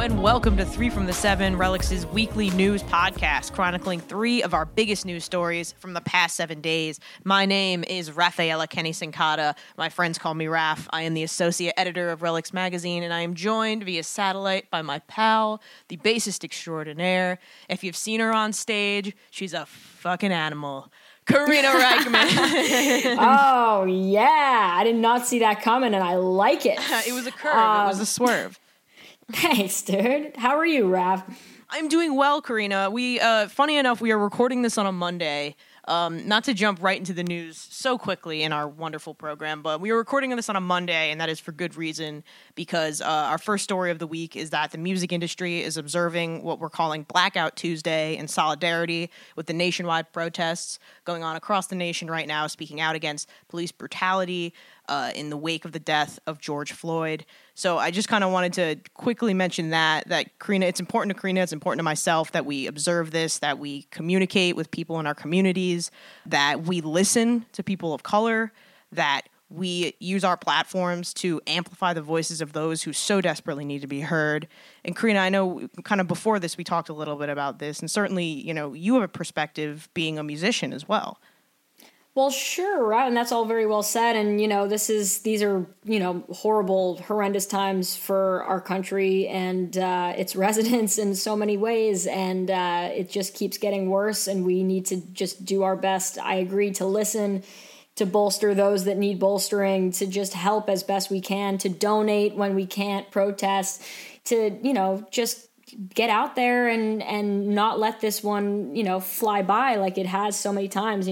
and welcome to 3 from the 7, Relix's weekly news podcast, chronicling 3 of our biggest news stories from the past 7 days. My name is Rafaela Kenny-Sincata. My friends call me Raf. I am the associate editor of Relix Magazine, and I am joined via satellite by my pal, the bassist extraordinaire. If you've seen her on stage, she's a fucking animal. Karina Reichman. Oh, yeah. I did not see that coming, and I like it. It was a curve. It was a swerve. Thanks, dude. How are you, Raph? I'm doing well, Karina. Funny enough, we are recording this on a Monday. Not to jump right into the news so quickly in our wonderful program, but we are recording this on a Monday, and that is for good reason, because our first story of the week is that the music industry is observing what we're calling Blackout Tuesday in solidarity with the nationwide protests going on across the nation right now, speaking out against police brutality in the wake of the death of George Floyd. So I just kind of wanted to quickly mention that Karina, it's important to Karina, it's important to myself that we observe this, that we communicate with people in our communities, that we listen to people of color, that we use our platforms to amplify the voices of those who so desperately need to be heard. And Karina, I know kind of before this we talked a little bit about this, and certainly, you have a perspective being a musician as well. Well, sure, right? And that's all very well said. And, these are, horrible, horrendous times for our country and its residents in so many ways. And it just keeps getting worse. And we need to just do our best. I agree to listen, to bolster those that need bolstering, to just help as best we can, to donate when we can't, protest, to, just get out there and not let this one, fly by like it has so many times.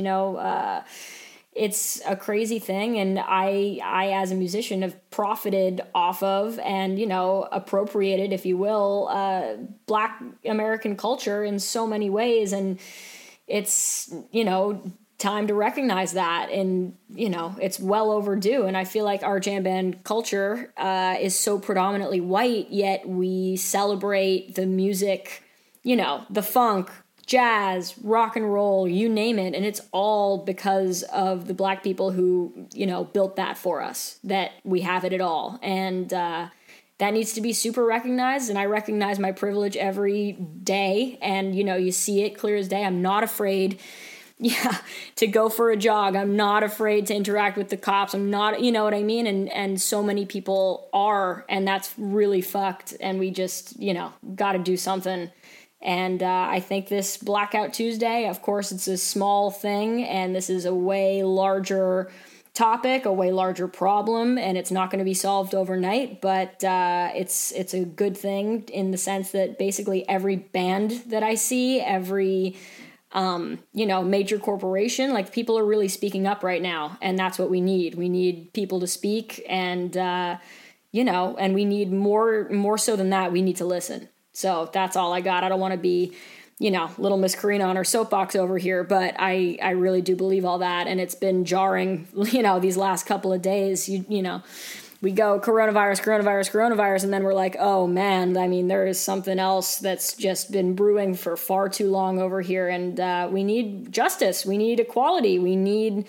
It's a crazy thing. And I, as a musician, have profited off of and, appropriated, if you will, Black American culture in so many ways. And it's, time to recognize that. And, it's well overdue. And I feel like our jam band culture is so predominantly white, yet we celebrate the music, the funk, jazz, rock and roll, you name it. And it's all because of the Black people who, built that for us, that we have it at all. And that needs to be super recognized. And I recognize my privilege every day. And, you see it clear as day. I'm not afraid to go for a jog. I'm not afraid to interact with the cops. I'm not, you know what I mean? And so many people are, and that's really fucked. And we just, got to do something. And I think this Blackout Tuesday, of course, it's a small thing, and this is a way larger topic, a way larger problem, and it's not going to be solved overnight, but it's a good thing in the sense that basically every band that I see, every major corporation, like people are really speaking up right now. And that's what we need. We need people to speak and, and we need more so than that, we need to listen. So that's all I got. I don't want to be, little Miss Karina on her soapbox over here, but I really do believe all that. And it's been jarring, these last couple of days, we go coronavirus, and then we're like, oh man, I mean, there is something else that's just been brewing for far too long over here. And we need justice. We need equality. We need,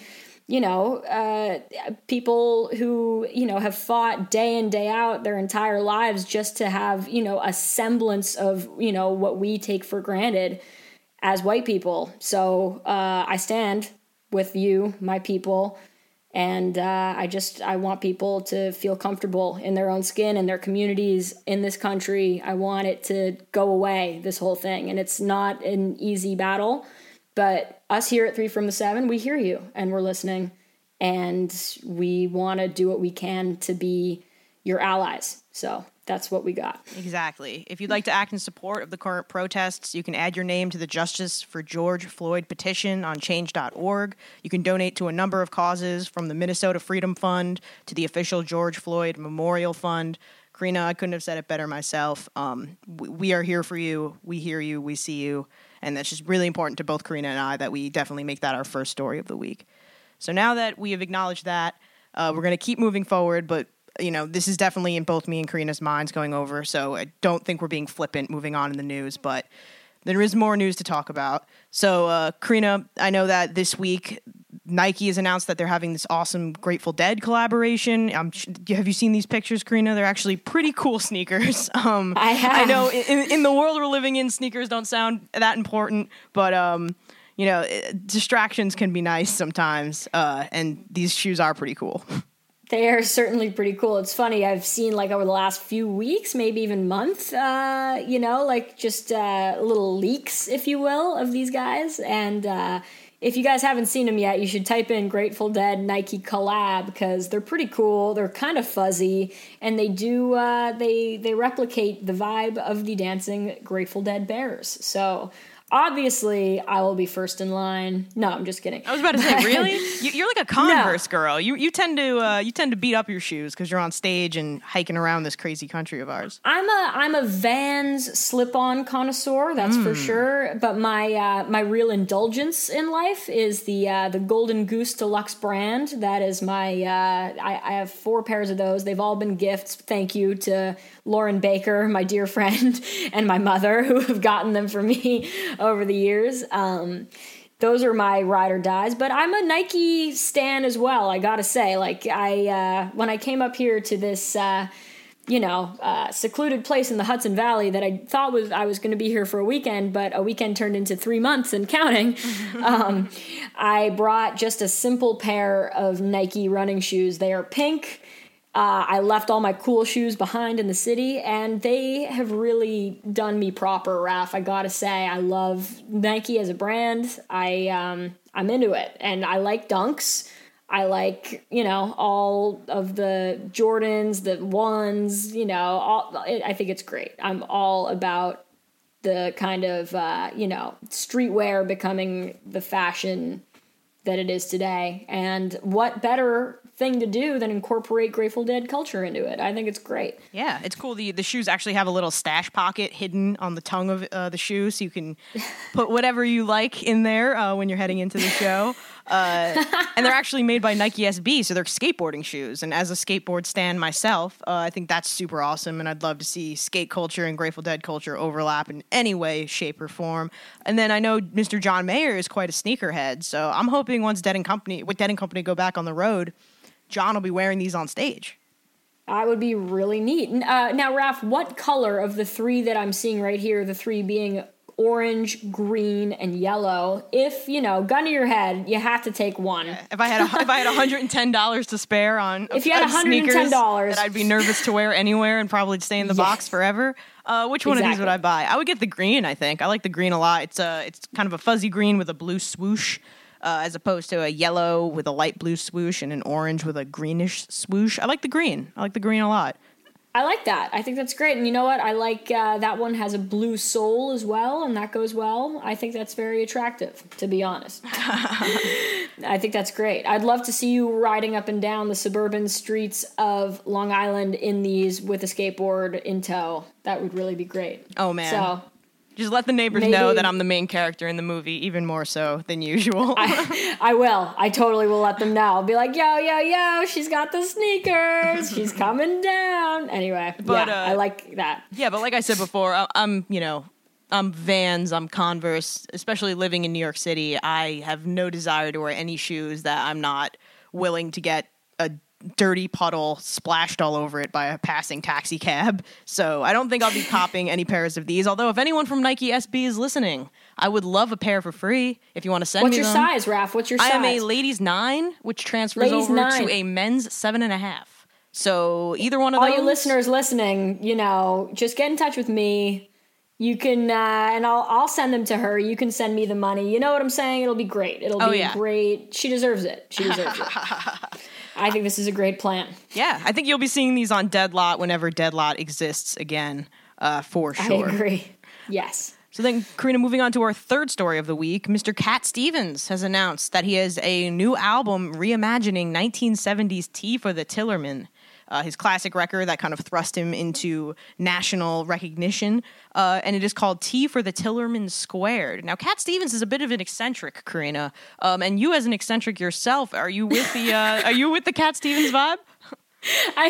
people who, have fought day in, day out their entire lives just to have, a semblance of, what we take for granted as white people. So I stand with you, my people. And I want people to feel comfortable in their own skin and their communities in this country. I want it to go away, this whole thing. And it's not an easy battle, but us here at 3 from the 7, we hear you and we're listening. And we want to do what we can to be your allies. So that's what we got. Exactly. If you'd like to act in support of the current protests, you can add your name to the Justice for George Floyd petition on change.org. You can donate to a number of causes, from the Minnesota Freedom Fund to the official George Floyd Memorial Fund. Karina, I couldn't have said it better myself. We are here for you. We hear you. We see you. And that's just really important to both Karina and I that we definitely make that our first story of the week. So now that we have acknowledged that, we're going to keep moving forward, but this is definitely in both me and Karina's minds going over, so I don't think we're being flippant moving on in the news, but there is more news to talk about. So, Karina, I know that this week Nike has announced that they're having this awesome Grateful Dead collaboration. Have you seen these pictures, Karina? They're actually pretty cool sneakers. I have. I know in the world we're living in, sneakers don't sound that important, but distractions can be nice sometimes, and these shoes are pretty cool. They are certainly pretty cool. It's funny, I've seen like over the last few weeks, maybe even month, just little leaks, if you will, of these guys. And if you guys haven't seen them yet, you should type in Grateful Dead Nike collab because they're pretty cool. They're kind of fuzzy, and they do they replicate the vibe of the dancing Grateful Dead bears. So obviously, I will be first in line. No, I'm just kidding. I was about to say, really? You're like a Converse girl. You tend to beat up your shoes because you're on stage and hiking around this crazy country of ours. I'm a Vans slip-on connoisseur, that's for sure. But my real indulgence in life is the Golden Goose Deluxe brand. That is my. I have 4 pairs of those. They've all been gifts. Thank you to Lauren Baker, my dear friend, and my mother, who have gotten them for me over the years. Those are my ride or dies, but I'm a Nike stan as well. I gotta say, like when I came up here to this, secluded place in the Hudson Valley that I thought I was going to be here for a weekend, but a weekend turned into 3 months and counting. I brought just a simple pair of Nike running shoes. They are pink. I left all my cool shoes behind in the city, and they have really done me proper, Raph. I gotta say, I love Nike as a brand. I'm into it, and I like Dunks. I like, all of the Jordans, the ones, I think it's great. I'm all about the kind of, streetwear becoming the fashion that it is today. And what better thing to do than incorporate Grateful Dead culture into it? I think it's great. Yeah, it's cool. The shoes actually have a little stash pocket hidden on the tongue of the shoe, so you can put whatever you like in there when you're heading into the show. And they're actually made by Nike SB, so they're skateboarding shoes. And as a skateboard stan myself, I think that's super awesome, and I'd love to see skate culture and Grateful Dead culture overlap in any way, shape, or form. And then I know Mr. John Mayer is quite a sneakerhead, so I'm hoping once Dead & Company go back on the road, John will be wearing these on stage. That would be really neat. Now, Raph, what color of the 3 that I'm seeing right here, the 3 being orange, green, and yellow, if, gun to your head, you have to take one. If I had $110 to spare on if you had $110 that I'd be nervous to wear anywhere and probably stay in the box forever, which one of these would I buy? I would get the green, I think. I like the green a lot. It's kind of a fuzzy green with a blue swoosh. As opposed to a yellow with a light blue swoosh and an orange with a greenish swoosh. I like the green. I like the green a lot. I like that. I think that's great. And you know what? I like that one has a blue sole as well, and that goes well. I think that's very attractive, to be honest. I think that's great. I'd love to see you riding up and down the suburban streets of Long Island in these with a skateboard in tow. That would really be great. Oh, man. So just let the neighbors know that I'm the main character in the movie, even more so than usual. I will. I totally will let them know. I'll be like, yo, she's got the sneakers. She's coming down. Anyway, but, I like that. Yeah, but like I said before, I'm Vans, I'm Converse, especially living in New York City. I have no desire to wear any shoes that I'm not willing to get a dirty puddle splashed all over it by a passing taxi cab. So I don't think I'll be copping any pairs of these. Although if anyone from Nike SB is listening, I would love a pair for free if you want to send me them. What's your size, Raph? What's your size? I am a ladies 9, which transfers over to a men's 7.5. So either one of those. All you listeners listening, just get in touch with me. You can, and I'll send them to her. You can send me the money. You know what I'm saying? It'll be great. It'll be great. She deserves it. She deserves it. I think this is a great plan. Yeah, I think you'll be seeing these on Deadlot whenever Deadlot exists again, for sure. I agree. Yes. So then, Karina, moving on to our third story of the week, Mr. Cat Stevens has announced that he has a new album reimagining 1970s Tea for the Tillerman. His classic record that kind of thrust him into national recognition, and it is called Tea for the Tillerman Squared. Now, Cat Stevens is a bit of an eccentric, Karina, and you as an eccentric yourself, are you with the Cat Stevens vibe?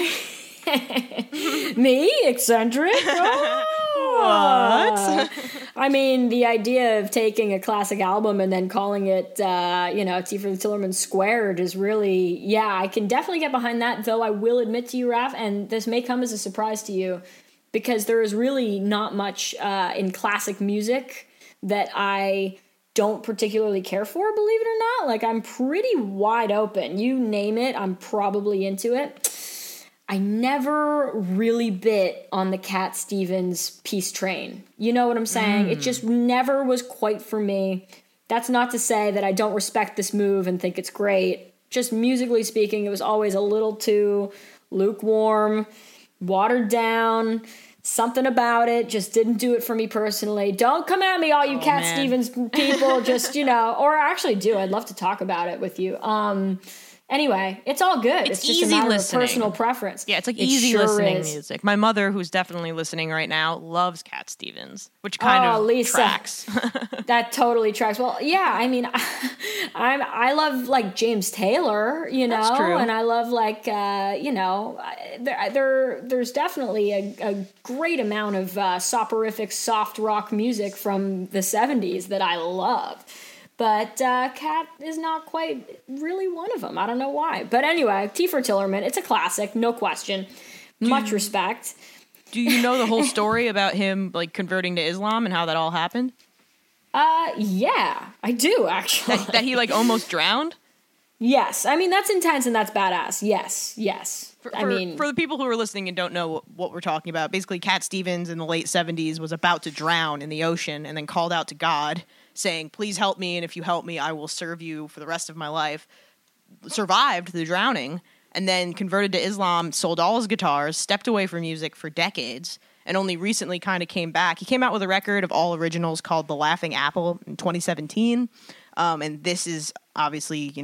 Me, eccentric? What? I mean, the idea of taking a classic album and then calling it, Tea for the Tillerman Squared is really, yeah, I can definitely get behind that, though I will admit to you, Raph, and this may come as a surprise to you, because there is really not much in classic music that I don't particularly care for, believe it or not. Like, I'm pretty wide open. You name it, I'm probably into it. I never really bit on the Cat Stevens Peace Train. You know what I'm saying? It just never was quite for me. That's not to say that I don't respect this move and think it's great. Just musically speaking, it was always a little too lukewarm, watered down. Something about it just didn't do it for me personally. Don't come at me, all you Cat Stevens people. Just, or I actually do. I'd love to talk about it with you. Anyway, it's all good. It's just easy a matter listening. of personal preference. Yeah, it's like easy listening music. My mother, who's definitely listening right now, loves Cat Stevens, which kind of Lisa, tracks. That totally tracks. Well, yeah, I mean, I love like James Taylor, That's true. and I love like there's definitely a great amount of soporific soft rock music from the 70s that I love. But Cat is not quite really one of them. I don't know why. But anyway, Tea for Tillerman, it's a classic, no question. Much respect. Do you know the whole story about him like converting to Islam and how that all happened? Yeah, I do actually. That he like almost drowned? Yes. I mean, that's intense and that's badass. Yes. For the people who are listening and don't know what we're talking about, basically Cat Stevens in the late 70s was about to drown in the ocean and then called out to God, saying, please help me, and if you help me, I will serve you for the rest of my life. Survived the drowning, and then converted to Islam, sold all his guitars, stepped away from music for decades, and only recently kind of came back. He came out with a record of all originals called The Laughing Apple in 2017, and this is obviously,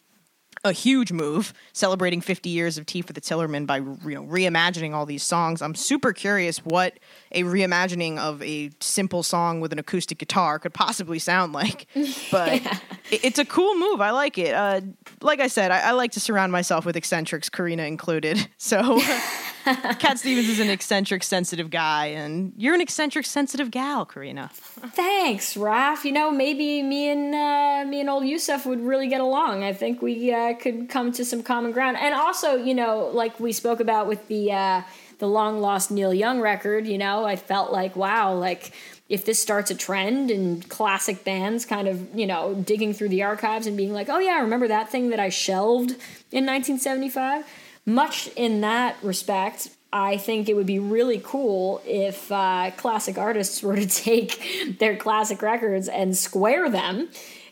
a huge move, celebrating 50 years of Tea for the Tillerman by reimagining all these songs. I'm super curious what a reimagining of a simple song with an acoustic guitar could possibly sound like. But it's a cool move. I like it. Like I said, I like to surround myself with eccentrics, Karina included. So Cat Stevens is an eccentric, sensitive guy, and you're an eccentric, sensitive gal, Karina. Thanks, Raph. Maybe me and old Yusuf would really get along. I think we could come to some common ground. And also, like we spoke about with the long lost Neil Young record, I felt like, wow, like if this starts a trend and classic bands kind of, digging through the archives and being like, oh yeah, remember that thing that I shelved in 1975? Much in that respect, I think it would be really cool if classic artists were to take their classic records and square them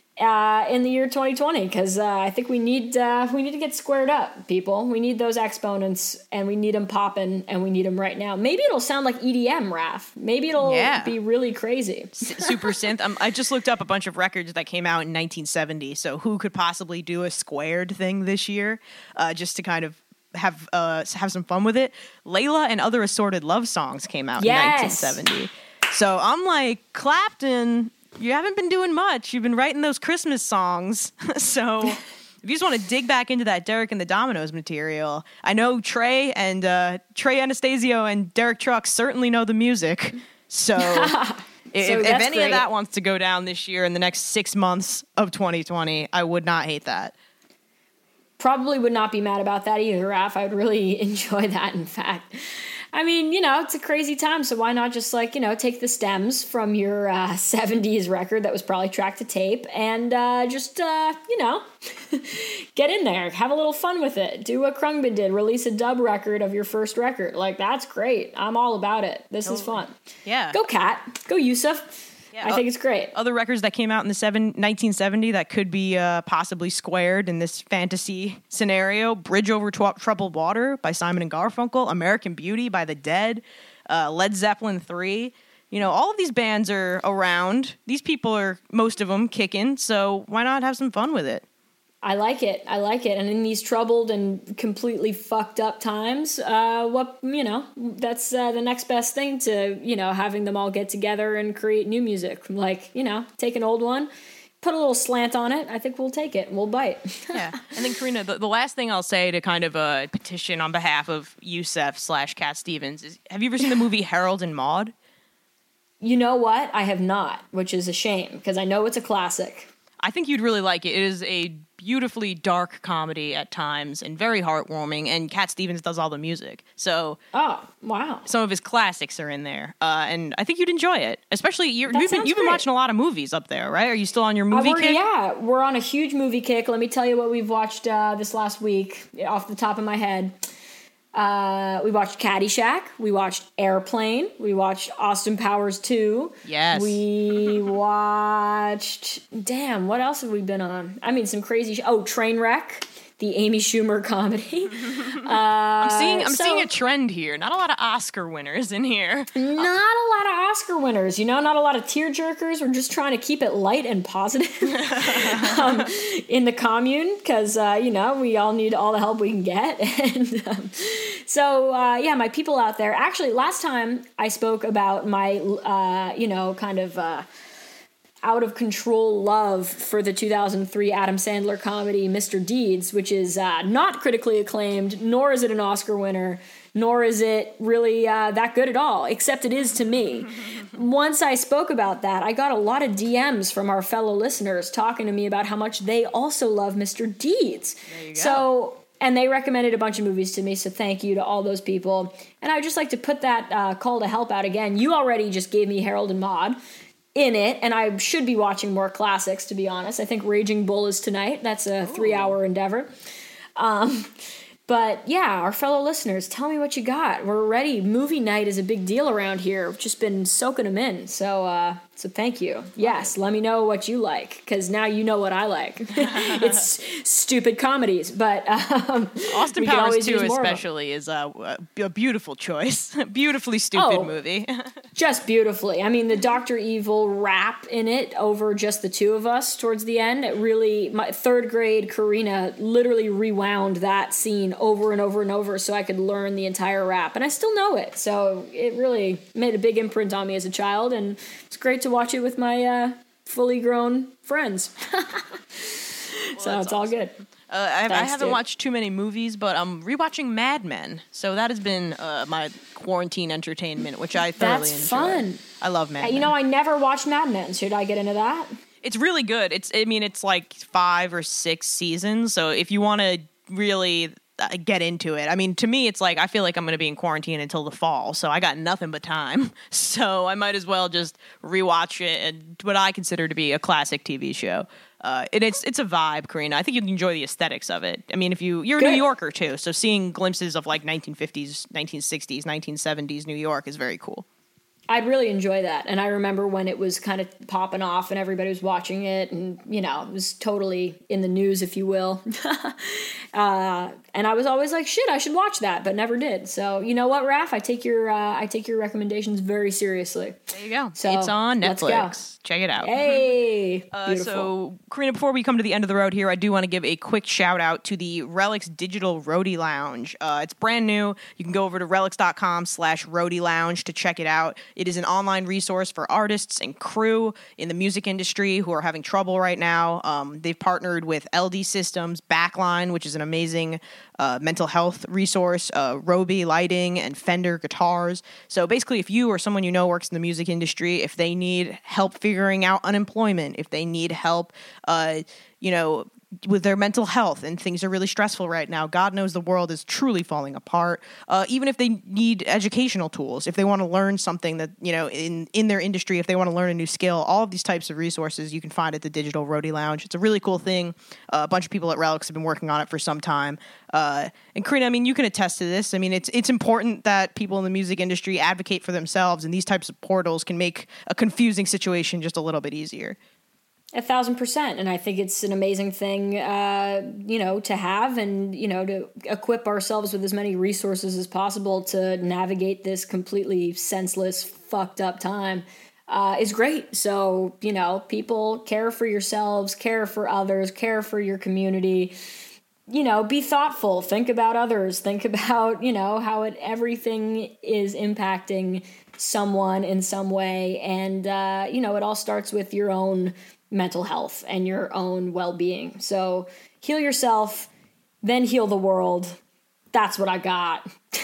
in the year 2020, because I think we need to get squared up, people. We need those exponents, and we need them popping, and we need them right now. Maybe it'll sound like EDM, Raph. Maybe it'll be really crazy. Super synth. I just looked up a bunch of records that came out in 1970, so who could possibly do a squared thing this year, just to kind of have some fun with it. Layla and Other Assorted Love Songs came out in 1970. So I'm like, Clapton, you haven't been doing much. You've been writing those Christmas songs. So if you just want to dig back into that Derek and the Dominoes material, I know Trey Anastasio and Derek Trucks certainly know the music. So if any of that wants to go down this year in the next 6 months of 2020, I would not hate that. Probably would not be mad about that either, Raph. I would really enjoy that, in fact. I mean, it's a crazy time, so why not just, take the stems from your 70s record that was probably tracked to tape and just, get in there, have a little fun with it. Do what Khruangbin did, release a dub record of your first record. Like, that's great. I'm all about it. This is fun. Yeah. Go Cat. Go Yusuf. Yeah, I think it's great. Other records that came out in the 1970 that could be possibly squared in this fantasy scenario: Bridge Over Troubled Water by Simon and Garfunkel, American Beauty by The Dead, Led Zeppelin 3. All of these bands are around. These people are, most of them, kicking, so why not have some fun with it? I like it. And in these troubled and completely fucked up times, that's the next best thing to, having them all get together and create new music. Like, take an old one, put a little slant on it. I think we'll take it and we'll bite. Yeah. And then, Karina, the last thing I'll say to kind of petition on behalf of Yusuf / Cat Stevens is, have you ever seen the movie Harold and Maude? You know what? I have not, which is a shame because I know it's a classic. I think you'd really like it. It is a beautifully dark comedy at times and very heartwarming, and Cat Stevens does all the music. So, oh, wow. Some of his classics are in there, and I think you'd enjoy it. Especially, you've been watching a lot of movies up there, right? Are you still on your movie kick? Yeah, we're on a huge movie kick. Let me tell you what we've watched this last week off the top of my head. We watched Caddyshack. We watched Airplane. We watched Austin Powers 2. Yes. We watched... Damn, what else have we been on? I mean, some crazy... Trainwreck, the Amy Schumer comedy. I'm seeing a trend here. Not a lot of Oscar winners in here. Not a lot of Oscar winners. Not a lot of tearjerkers. We're just trying to keep it light and positive in the commune because, we all need all the help we can get. And my people out there. Actually, last time I spoke about my, out of control love for the 2003 Adam Sandler comedy Mr. Deeds, which is not critically acclaimed, nor is it an Oscar winner, nor is it really that good at all, except it is to me. Once I spoke about that, I got a lot of DMs from our fellow listeners talking to me about how much they also love Mr. Deeds. There you go. And they recommended a bunch of movies to me, so thank you to all those people. And I would just like to put that call to help out again. You already just gave me Harold and Maude in it, and I should be watching more classics, to be honest. I think Raging Bull is tonight. That's a 3-hour endeavor. But yeah, our fellow listeners, tell me what you got. We're ready. Movie night is a big deal around here. We've just been soaking them in. So thank you. Yes, let me know what you like, because now you know what I like. It's stupid comedies, but Austin Powers 2 especially is a beautiful choice. Beautifully stupid movie. Just beautifully. I mean, the Dr. Evil rap in it over just the two of us towards the end, it really, my third grade Karina literally rewound that scene over and over and over so I could learn the entire rap, and I still know it. So it really made a big imprint on me as a child, and it's great to watch it with my fully grown friends. So it's all good. I haven't watched too many movies, but I'm rewatching Mad Men. So that has been my quarantine entertainment, which I thoroughly enjoy. That's fun. I love Mad Men. I never watched Mad Men. Should I get into that? It's really good. It's like 5 or 6 seasons. So if you want to really get into it. I mean, to me, it's like I feel like I'm going to be in quarantine until the fall, so I got nothing but time. So I might as well just rewatch it and what I consider to be a classic TV show. It's a vibe, Karina. I think you'd enjoy the aesthetics of it. I mean, you're a New Yorker too, so seeing glimpses of like 1950s, 1960s, 1970s New York is very cool. I'd really enjoy that. And I remember when it was kind of popping off and everybody was watching it and, it was totally in the news, if you will. And I was always like, shit, I should watch that, but never did. So, you know what, Raph? I take your recommendations very seriously. There you go. So, it's on Netflix. Check it out. Hey! So, Karina, before we come to the end of the road here, I do want to give a quick shout out to the Relics Digital Roadie Lounge. It's brand new. You can go over to relics.com/Roadie Lounge to check it out. It is an online resource for artists and crew in the music industry who are having trouble right now. They've partnered with LD Systems, Backline, which is an amazing mental health resource, Roby Lighting, and Fender Guitars. So basically, if you or someone you know works in the music industry, if they need help figuring out unemployment, if they need help, with their mental health and things are really stressful right now, God knows the world is truly falling apart. Even if they need educational tools, if they want to learn something that, in their industry, if they want to learn a new skill, all of these types of resources you can find at the Digital Roadie Lounge. It's a really cool thing. A bunch of people at Relics have been working on it for some time. And Karina, I mean, you can attest to this. I mean, it's important that people in the music industry advocate for themselves, and these types of portals can make a confusing situation just a little bit easier. 1,000%. And I think it's an amazing thing, to have and, to equip ourselves with as many resources as possible to navigate this completely senseless, fucked up time is great. So, people care for yourselves, care for others, care for your community. Be thoughtful, think about others, think about, how everything is impacting someone in some way. And, it all starts with your own mental health and your own well-being. So heal yourself, then heal the world. That's what I got.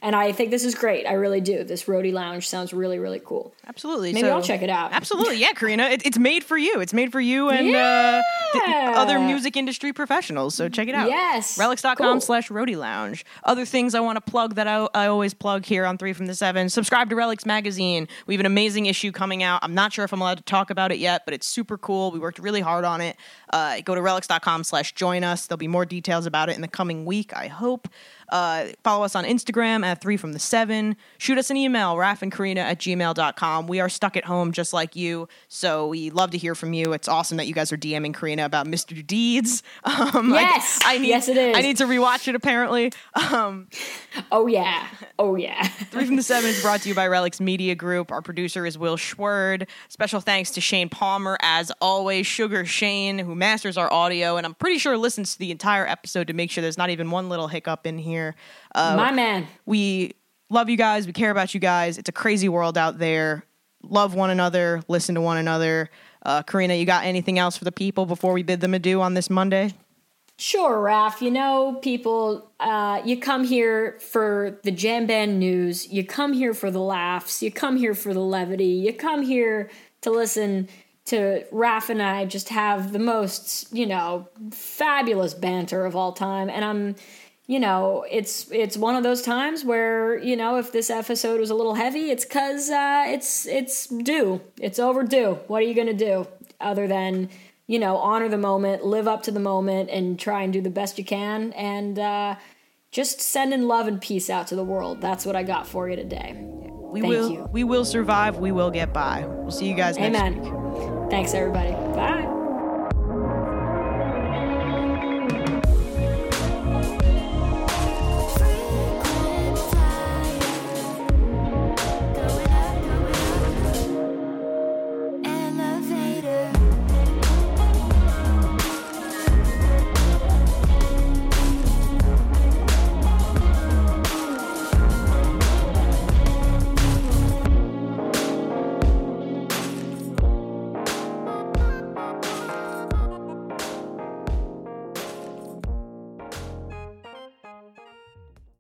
And I think this is great. I really do. This Roadie Lounge sounds really, really cool. Absolutely. Maybe I'll check it out. Absolutely. Yeah, Karina. It's made for you. It's made for you and the other music industry professionals. So check it out. Yes. Relics.com/Roadie Lounge. Other things I want to plug that I always plug here on 3 from the 7. Subscribe to Relics Magazine. We have an amazing issue coming out. I'm not sure if I'm allowed to talk about it yet, but it's super cool. We worked really hard on it. Go to relics.com/join us. There'll be more details about it in the coming week, I hope. Follow us on Instagram at 3 from the 7. Shoot us an email, raffandkarina@gmail.com. We are stuck at home just like you, so we love to hear from you. It's awesome that you guys are DMing Karina about Mr. Deeds. Yes, yes it is. I need to rewatch it, apparently. Oh, yeah. 3 from the 7 is brought to you by Relics Media Group. Our producer is Will Schwerd. Special thanks to Shane Palmer, as always, Sugar Shane, who masters our audio, and I'm pretty sure listens to the entire episode to make sure there's not even one little hiccup in here. My man. We love you guys. We care about you guys. It's a crazy world out there. Love one another. Listen to one another. Karina, you got anything else for the people before we bid them adieu on this Monday? Sure, Raph. You know, people, you come here for the jam band news. You come here for the laughs. You come here for the levity. You come here to listen to Raph and I just have the most, fabulous banter of all time. And it's one of those times where, if this episode was a little heavy, it's because it's due. It's overdue. What are you going to do other than, honor the moment, live up to the moment, and try and do the best you can, and just sending love and peace out to the world. That's what I got for you today. We will survive. We will get by. We'll see you guys next week. Amen. Thanks, everybody. Bye.